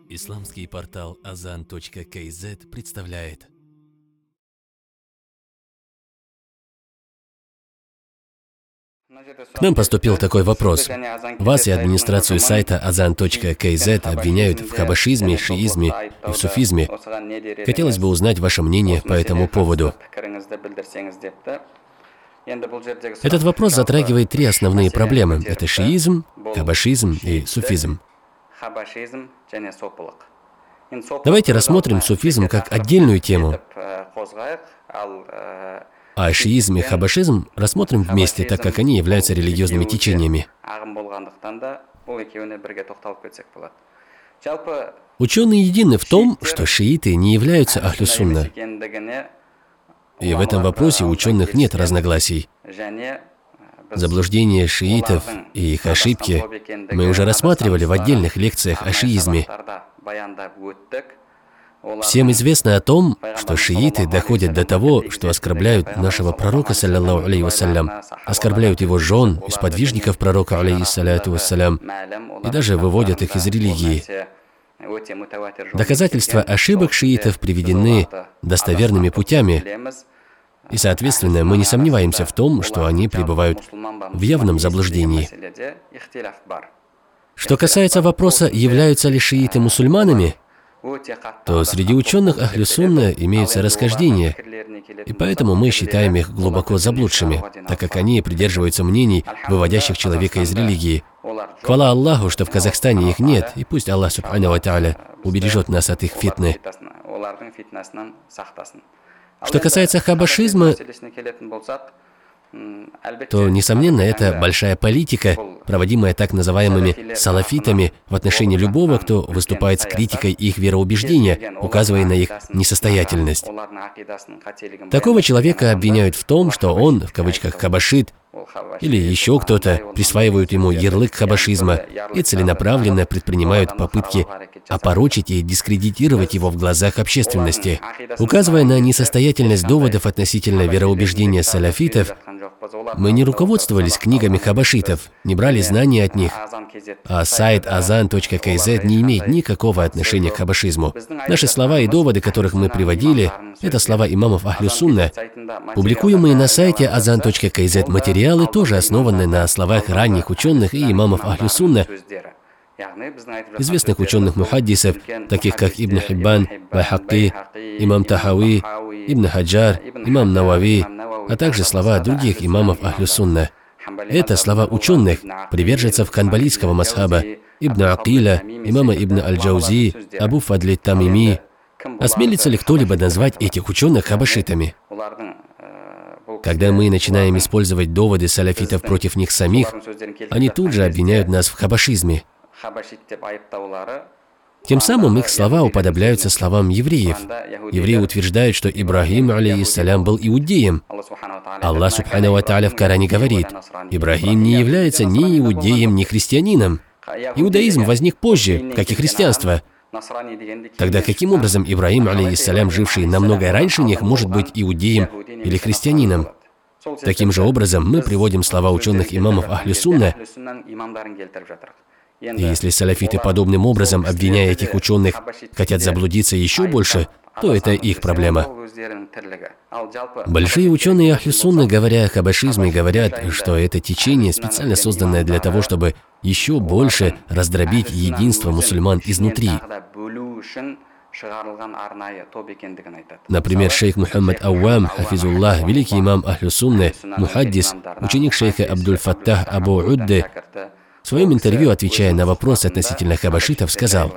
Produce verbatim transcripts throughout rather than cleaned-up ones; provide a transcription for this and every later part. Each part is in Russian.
Исламский портал азан точка кей зет представляет. К нам поступил такой вопрос. Вас и администрацию сайта азан точка кей зет обвиняют в хабашизме, шиизме и в суфизме. Хотелось бы узнать ваше мнение по этому поводу. Этот вопрос затрагивает три основные проблемы. Это шиизм, хабашизм и суфизм. Давайте рассмотрим суфизм как отдельную тему, а шиизм и хабашизм рассмотрим вместе, так как они являются религиозными течениями. Ученые едины в том, что шииты не являются ахлю сунна. И в этом вопросе у ученых нет разногласий. Заблуждение шиитов и их ошибки мы уже рассматривали в отдельных лекциях о шиизме. Всем известно о том, что шииты доходят до того, что оскорбляют нашего пророка, саллаллаху алейхи вассалям, оскорбляют его жен и сподвижников пророка, алейхиссаляту вассалям, и даже выводят их из религии. Доказательства ошибок шиитов приведены достоверными путями, и, соответственно, мы не сомневаемся в том, что они пребывают в явном заблуждении. Что касается вопроса, являются ли шииты мусульманами, то среди ученых ахлю сунна имеются расхождения, и поэтому мы считаем их глубоко заблудшими, так как они придерживаются мнений, выводящих человека из религии. Хвала Аллаху, что в Казахстане их нет, и пусть Аллах субхану ва тааля убережет нас от их фитны. Что касается хабашизма, то, несомненно, это большая политика, проводимая так называемыми салафитами в отношении любого, кто выступает с критикой их вероубеждения, указывая на их несостоятельность. Такого человека обвиняют в том, что он, в кавычках, хабашит, или еще кто-то присваивают ему ярлык хабашизма и целенаправленно предпринимают попытки опорочить и дискредитировать его в глазах общественности. Указывая на несостоятельность доводов относительно вероубеждения салафитов, мы не руководствовались книгами хабашитов, не брали знания от них, а сайт азан точка кей зет не имеет никакого отношения к хабашизму. Наши слова и доводы, которых мы приводили, это слова имамов ахлю сунна. Публикуемые на сайте азан точка кей зет материалы тоже основаны на словах ранних ученых и имамов ахлю сунна, известных ученых-мухаддисов, таких как Ибн Хиббан, Байхакки, имам Тахави, Ибн Хаджар, имам Навави, а также слова других имамов ахлю сунна. Это слова ученых, приверженцев ханбалийского масхаба, Ибн Акиля, имама Ибн Аль-Джаузи, Абу Фадли Тамими. Осмелится ли кто-либо назвать этих ученых хабашитами? Когда мы начинаем использовать доводы салафитов против них самих, они тут же обвиняют нас в хабашизме. Тем самым их слова уподобляются словам евреев. Евреи утверждают, что Ибрахим, алейхиссалям, был иудеем. Аллах субхану ва тааля в Коране говорит: Ибрахим не является ни иудеем, ни христианином. Иудаизм возник позже, как и христианство. Тогда каким образом Ибрахим, алейхиссалям, живший намного раньше них, может быть иудеем или христианином? Таким же образом мы приводим слова ученых имамов ахлю сунна. И если салафиты подобным образом, обвиняя этих ученых, хотят заблудиться еще больше, то это их проблема. Большие ученые ахлю сунна, говоря о хабашизме, говорят, что это течение, специально созданное для того, чтобы еще больше раздробить единство мусульман изнутри. Например, шейх Мухаммад Ауам, хафизуллах, великий имам ахлю сунны, мухаддис, ученик шейха Абдуль-Фаттах Абу Удды, в своем интервью, отвечая на вопрос относительно хабашитов, сказал: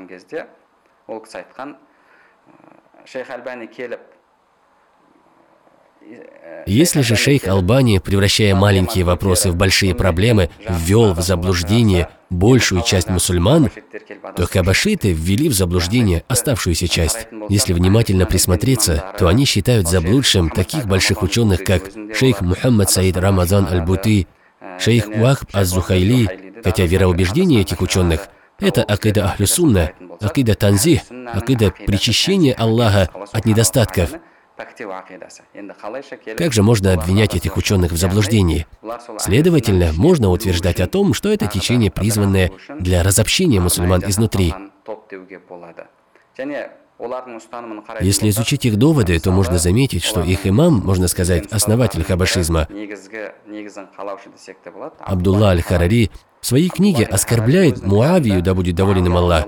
если же шейх Албани, превращая маленькие вопросы в большие проблемы, ввел в заблуждение большую часть мусульман, то хабашиты ввели в заблуждение оставшуюся часть. Если внимательно присмотреться, то они считают заблудшим таких больших ученых, как шейх Мухаммад Саид Рамазан Аль-Бути, шейх Уахб Аз-Зухайли, хотя вероубеждение этих ученых – это акида ахлю сунна, акида танзих, акида причащения Аллаха от недостатков. Как же можно обвинять этих ученых в заблуждении? Следовательно, можно утверждать о том, что это течение, призванное для разобщения мусульман изнутри. Если изучить их доводы, то можно заметить, что их имам, можно сказать, основатель хабашизма, Абдулла аль-Харари, в своей книге оскорбляет Муавию, да будет доволен им Аллах.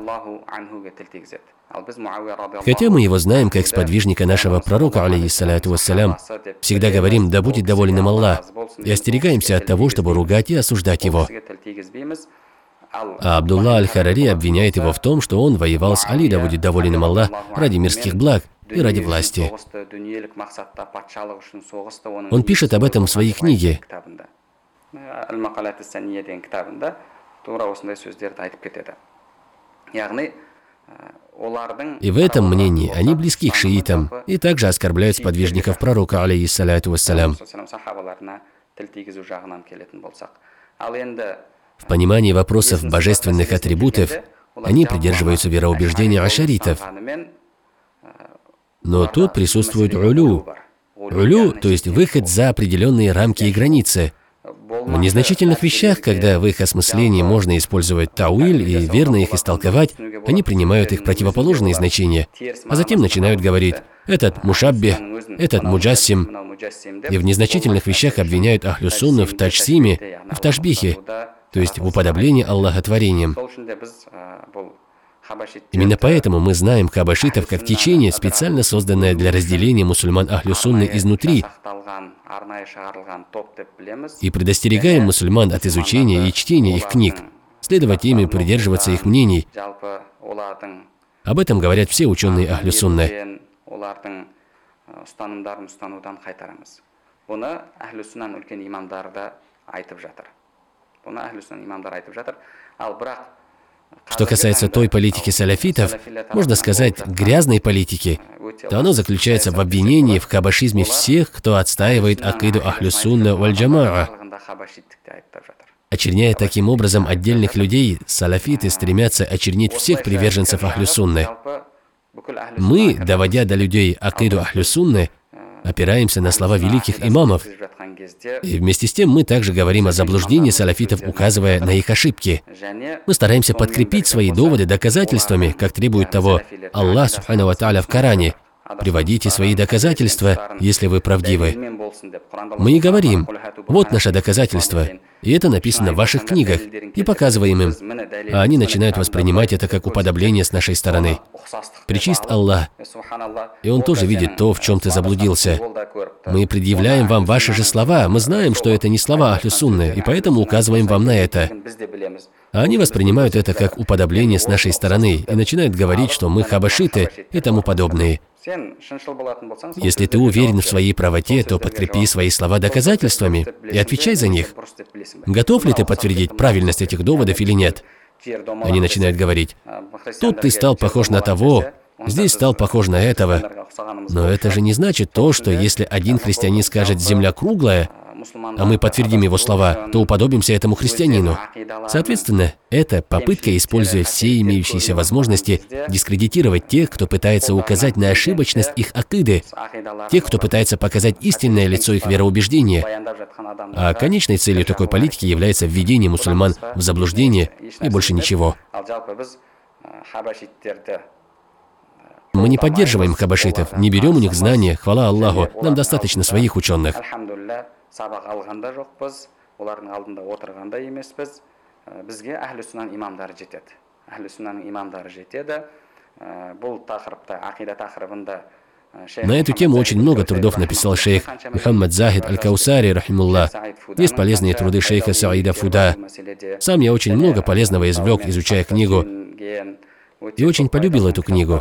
Хотя мы его знаем как сподвижника нашего пророка, алейхиссалату вассалям, всегда говорим, да будет доволен им Аллах, и остерегаемся от того, чтобы ругать и осуждать его. А Абдулла аль-Харари обвиняет его в том, что он воевал с Али, да будет доволен им Аллах, ради мирских благ и ради власти. Он пишет об этом в своей книге. И в этом мнении они близки к шиитам и также оскорбляют сподвижников пророка, алейхиссалату вассалям. В понимании вопросов божественных атрибутов они придерживаются вероубеждения ашаритов. Но тут присутствует улю. Улю, то есть выход за определенные рамки и границы. В незначительных вещах, когда в их осмыслении можно использовать тауиль и верно их истолковать, они принимают их противоположные значения, а затем начинают говорить «этот мушаббих», «этот муджассим», и в незначительных вещах обвиняют ахлю сунну в таджсиме, в ташбихе, то есть в уподоблении Аллаха творением. Именно поэтому мы знаем хабашитов как течение, специально созданное для разделения мусульман ахлю сунны изнутри, и предостерегаем мусульман от изучения и чтения их книг, следовать им и придерживаться их мнений. Об этом говорят все ученые ахлю сунны. Что касается той политики салафитов, можно сказать, грязной политики, то оно заключается в обвинении в хабашизме всех, кто отстаивает акиду ахлю сунна валь джамаа. Очерняя таким образом отдельных людей, салафиты стремятся очернить всех приверженцев ахлю сунны. Мы, доводя до людей акиду ахлю сунны, опираемся на слова великих имамов. И вместе с тем мы также говорим о заблуждении салафитов, указывая на их ошибки. Мы стараемся подкрепить свои доводы доказательствами, как требует того Аллах субхану ва тааля в Коране. Приводите свои доказательства, если вы правдивы. Мы и говорим, вот наше доказательство, и это написано в ваших книгах, и показываем им, а они начинают воспринимать это как уподобление с нашей стороны. Пречист Аллах, и Он тоже видит то, в чем ты заблудился. Мы предъявляем вам ваши же слова, мы знаем, что это не слова ахлю сунны, и поэтому указываем вам на это. А они воспринимают это как уподобление с нашей стороны и начинают говорить, что мы хабашиты и тому подобные. Если ты уверен в своей правоте, то подкрепи свои слова доказательствами и отвечай за них. Готов ли ты подтвердить правильность этих доводов или нет? Они начинают говорить, тут ты стал похож на того, здесь стал похож на этого. Но это же не значит то, что если один христианин скажет «земля круглая», а мы подтвердим его слова, то уподобимся этому христианину. Соответственно, это попытка, используя все имеющиеся возможности, дискредитировать тех, кто пытается указать на ошибочность их акиды, тех, кто пытается показать истинное лицо их вероубеждения. А конечной целью такой политики является введение мусульман в заблуждение и больше ничего. Мы не поддерживаем хабашитов, не берем у них знания, хвала Аллаху, нам достаточно своих ученых. Сабақ алғанда жоқпыз, олардың алдында отырғанда емеспіз. Бізге әхлі суннаның имамдары жетеді. Әхлі суннаның имамдары жетеді. Бұл тақырыпта, ақида тақырыбында На эту тему очень много трудов написал шейх Мухаммад Захид аль-Каусари, рахимуллах. Есть полезные труды шейха Саида Фуда. Сам я очень много полезного извлек, изучая книгу, и очень полюбил эту книгу.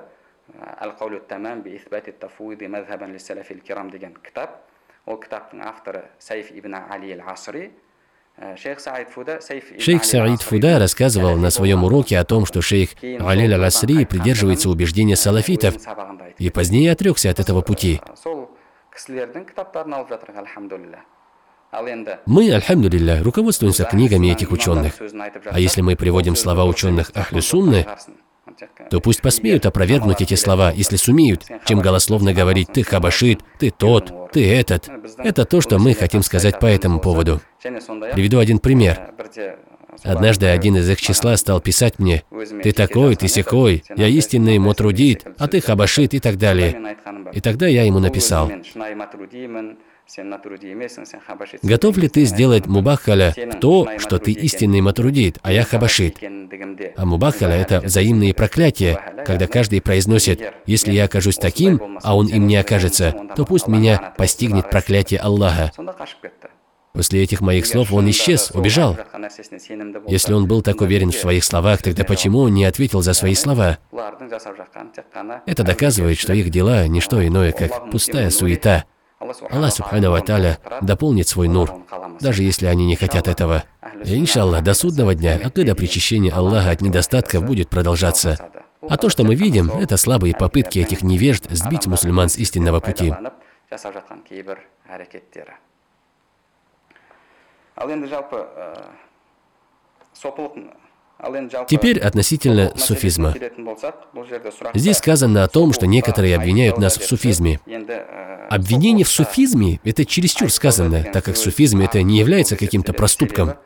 Ол кітаптың авторы Сайф ибн Али аль-Асри. Шейх Саид Фуда, Шейх Саид Фуда рассказывал на своем уроке о том, что шейх Али аль-Асри придерживается убеждения салафитов и позднее отрекся от этого пути. Мы, альхамдулилля, руководствуемся книгами этих ученых. А если мы приводим слова ученых ахлю сунны, то пусть посмеют опровергнуть эти слова, если сумеют, чем голословно говорить «ты хабашит», «ты тот», «ты этот». Это то, что мы хотим сказать по этому поводу. Приведу один пример. однажды один из их числа стал писать мне: «Ты такой, ты сякой, я истинный мутрудит, а ты хабашит» и так далее. И тогда я ему написал: «Готов ли ты сделать мубахаля в то, что ты истинный матрудит, а я хабашит?» А мубахаля — это взаимные проклятия, когда каждый произносит: «Если я окажусь таким, а он им не окажется, то пусть меня постигнет проклятие Аллаха». После этих моих слов он исчез, убежал. Если он был так уверен в своих словах, тогда почему он не ответил за свои слова? Это доказывает, что их дела — не что иное, как пустая суета. Аллах Субхану ва Тааля дополнит свой нур, даже если они не хотят этого. И, иншаллах, до судного дня акида причащения Аллаха от недостатков будет продолжаться. А то, что мы видим, это слабые попытки этих невежд сбить мусульман с истинного пути. Теперь относительно суфизма. Здесь сказано о том, что некоторые обвиняют нас в суфизме. Обвинение в суфизме — это чересчур сказано, так как суфизм — это не является каким-то проступком.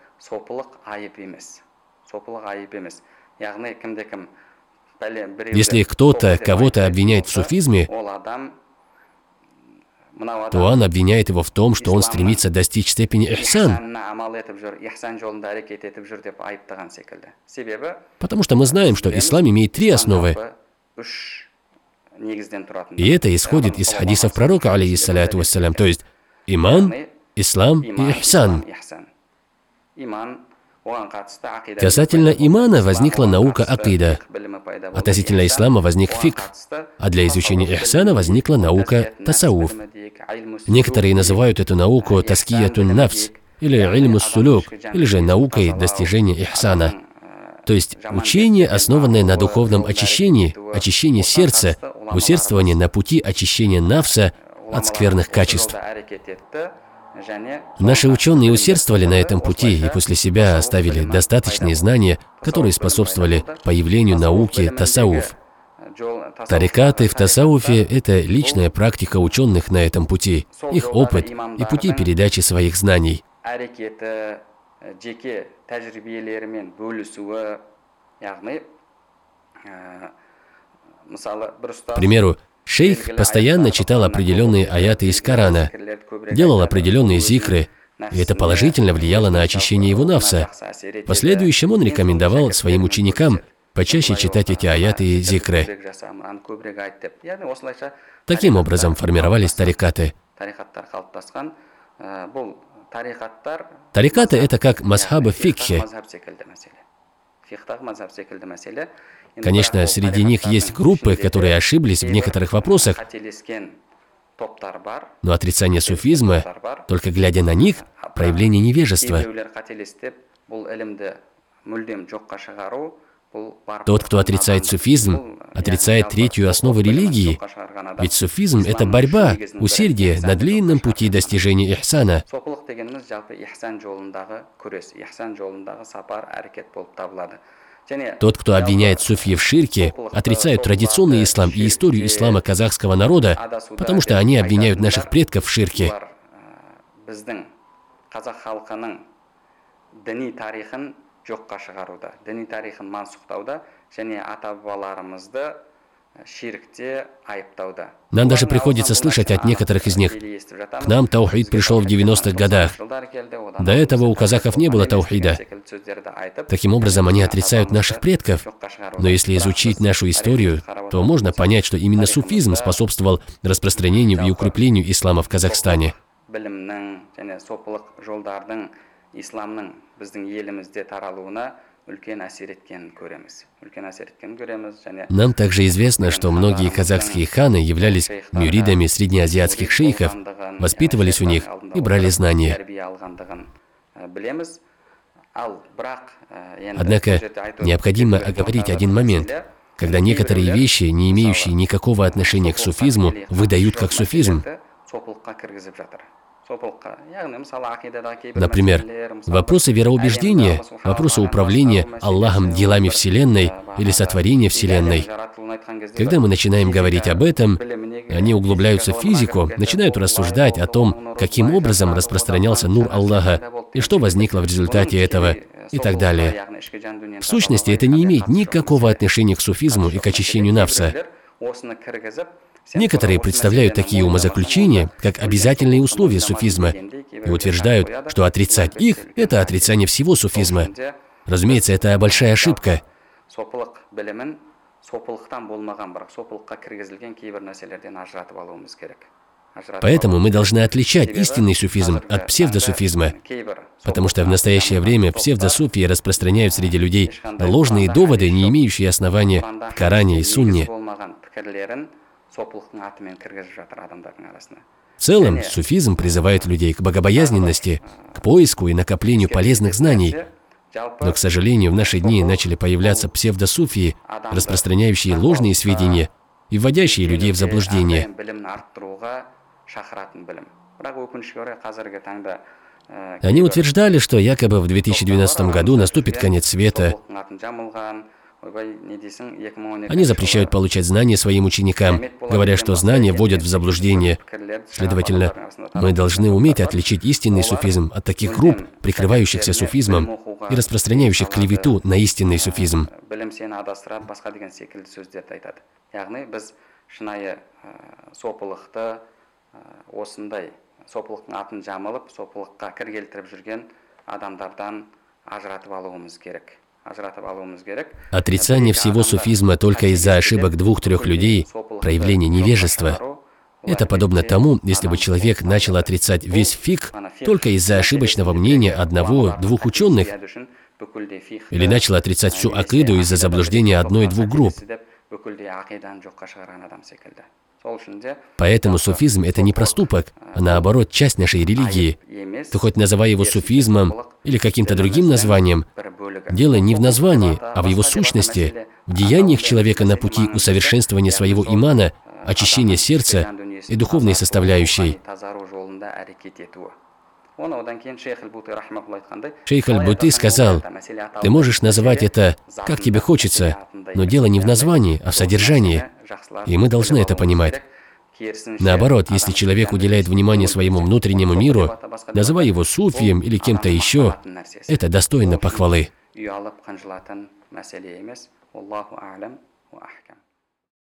Если кто-то кого-то обвиняет в суфизме, то он обвиняет его в том, что он стремится достичь степени ихсан. Потому что мы знаем, что ислам имеет три основы. И это исходит из хадисов пророка, алейхиссаляту вассалям, то есть иман, ислам и ихсан. Касательно имана возникла наука акида, относительно ислама возник фикх, а для изучения ихсана возникла наука тасауф. Некоторые называют эту науку таскиятун нафс, или ильмус сулюк, или же наукой достижения ихсана. То есть учение, основанное на духовном очищении, очищении сердца, усердствование на пути очищения нафса от скверных качеств. Наши ученые усердствовали на этом пути и после себя оставили достаточные знания, которые способствовали появлению науки тасауф. Тарикаты в тасауфе — это личная практика ученых на этом пути, их опыт и пути передачи своих знаний. К примеру, шейх постоянно читал определенные аяты из Корана, делал определенные зикры, и это положительно влияло на очищение его нафса. В последующем он рекомендовал своим ученикам почаще читать эти аяты и зикры. Таким образом формировались тарикаты. Тарикаты — это как мазхабы в фикхе. Конечно, среди них есть группы, которые ошиблись в некоторых вопросах, но отрицание суфизма, только глядя на них, проявление невежества. Тот, кто отрицает суфизм, отрицает третью основу религии, ведь суфизм — это борьба, усердие на длинном пути достижения ихсана. Тот, кто обвиняет суфи в ширке, отрицает традиционный ислам и историю ислама казахского народа, потому что они обвиняют наших предков в ширке. Нам даже приходится слышать от некоторых из них: «К нам таухид пришел в девяностых годах. До этого у казахов не было таухида». Таким образом, они отрицают наших предков. Но если изучить нашу историю, то можно понять, что именно суфизм способствовал распространению и укреплению ислама в Казахстане. Нам также известно, что многие казахские ханы являлись мюридами среднеазиатских шейхов, воспитывались у них и брали знания. Однако необходимо оговорить один момент, когда некоторые вещи, не имеющие никакого отношения к суфизму, выдают как суфизм. Например, вопросы вероубеждения, вопросы управления Аллахом делами Вселенной или сотворения Вселенной. Когда мы начинаем говорить об этом, они углубляются в физику, начинают рассуждать о том, каким образом распространялся нур Аллаха и что возникло в результате этого, и так далее. В сущности, это не имеет никакого отношения к суфизму и к очищению нафса. Некоторые представляют такие умозаключения, как обязательные условия суфизма, и утверждают, что отрицать их – это отрицание всего суфизма. Разумеется, это большая ошибка. Поэтому мы должны отличать истинный суфизм от псевдосуфизма, потому что в настоящее время псевдосуфии распространяют среди людей ложные доводы, не имеющие основания в Коране и Сунне. В целом, суфизм призывает людей к богобоязненности, к поиску и накоплению полезных знаний. Но, к сожалению, в наши дни начали появляться псевдосуфии, распространяющие ложные сведения и вводящие людей в заблуждение. Они утверждали, что якобы в две тысячи двенадцатом году наступит конец света. Они запрещают получать знания своим ученикам, говоря, что знания вводят в заблуждение. Следовательно, мы должны уметь отличить истинный суфизм от таких групп, прикрывающихся суфизмом и распространяющих клевету на истинный суфизм. Отрицание всего суфизма только из-за ошибок двух-трех людей – проявление невежества. Это подобно тому, если бы человек начал отрицать весь фикх только из-за ошибочного мнения одного-двух ученых, или начал отрицать всю акиду из-за заблуждения одной-двух групп. Поэтому суфизм – это не проступок, а наоборот, часть нашей религии. Ты хоть называй его суфизмом или каким-то другим названием, дело не в названии, а в его сущности, в деяниях человека на пути усовершенствования своего имана, очищения сердца и духовной составляющей. Шейх Аль-Бути сказал: «Ты можешь называть это, как тебе хочется, но дело не в названии, а в содержании, и мы должны это понимать». Наоборот, если человек уделяет внимание своему внутреннему миру, называя его суфием или кем-то еще, это достойно похвалы.